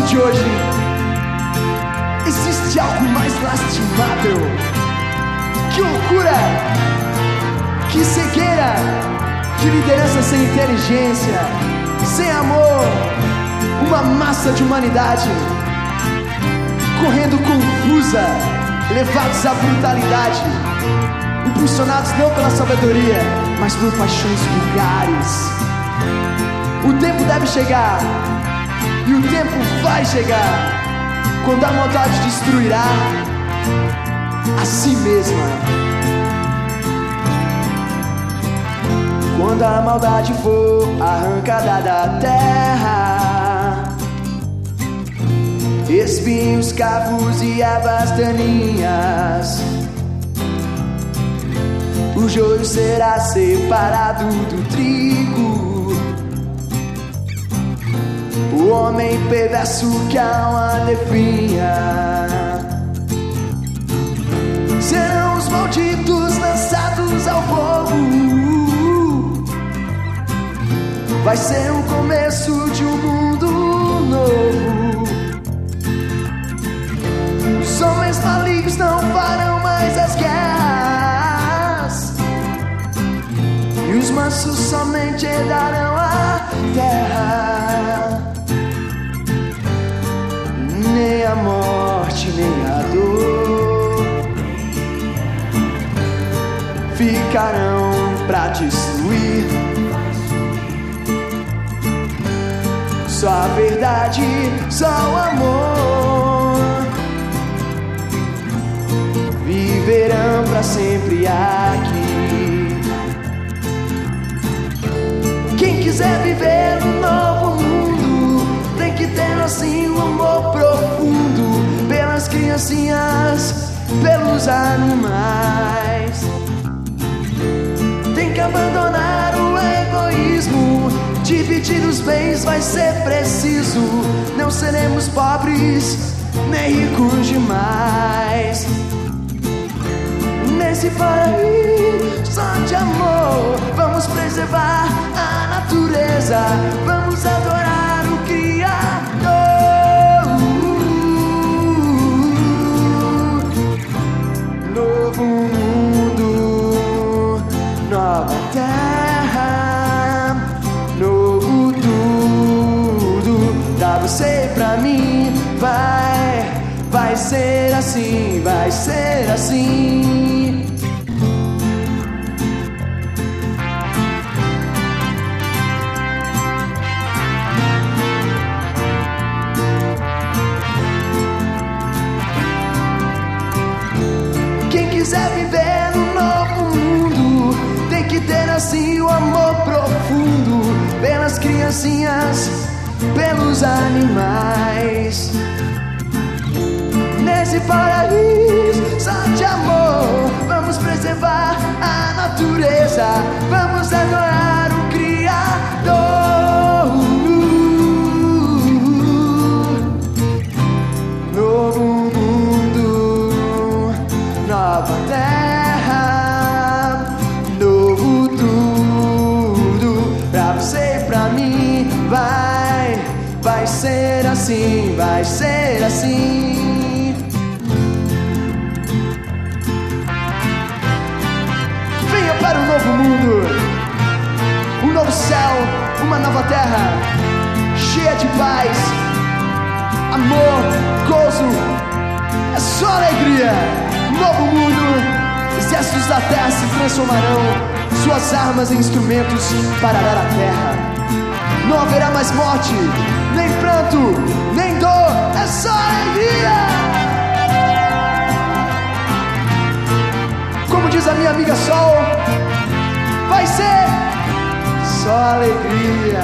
de hoje, existe algo mais lastimável que loucura, que cegueira de liderança sem inteligência, sem amor, uma massa de humanidade correndo confusa, levados à brutalidade, impulsionados não pela sabedoria, mas por paixões vulgares. O tempo deve chegar, e o tempo vai chegar, quando a maldade destruirá a si mesma. Quando a maldade for arrancada da terra, espinhos, cavos e ervas daninhas, o joio será separado do trigo. O homem perverso que a alma definha, serão os malditos lançados ao fogo. Vai ser o começo de um mundo novo. Os homens malignos não farão mais as guerras, e os mansos somente herdarão a terra. Nem a morte, nem a dor ficarão pra destruir. Só a verdade, só o amor viverão pra sempre aqui. Quem quiser viver um novo mundo tem que ter assim um amor profundo pelas criancinhas, pelos animais. Tem que abandonar o egoísmo, dividir os bens vai ser preciso. Não seremos pobres nem ricos demais. Nesse paraíso de amor, vamos preservar a natureza, vamos adorar o Criador. Novo mundo, nova terra, novo tudo, pra você e pra mim. Vai ser assim, vai ser assim. Quem quiser viver um novo mundo tem que ter assim o amor profundo pelas criancinhas, pelos animais. Nesse paraíso só de amor, vamos preservar a natureza, vamos adorar o Criador. Novo mundo, nova terra, novo tudo, pra você e pra mim. Vai ser assim, vai ser assim. Venha para um novo mundo, um novo céu, uma nova terra, cheia de paz, amor, gozo, é só alegria. Novo mundo, exércitos da terra se transformarão, suas armas em instrumentos para arar a terra. Não haverá mais morte, nem pranto, nem dor, é só alegria. Como diz a minha amiga Sol, vai ser só alegria.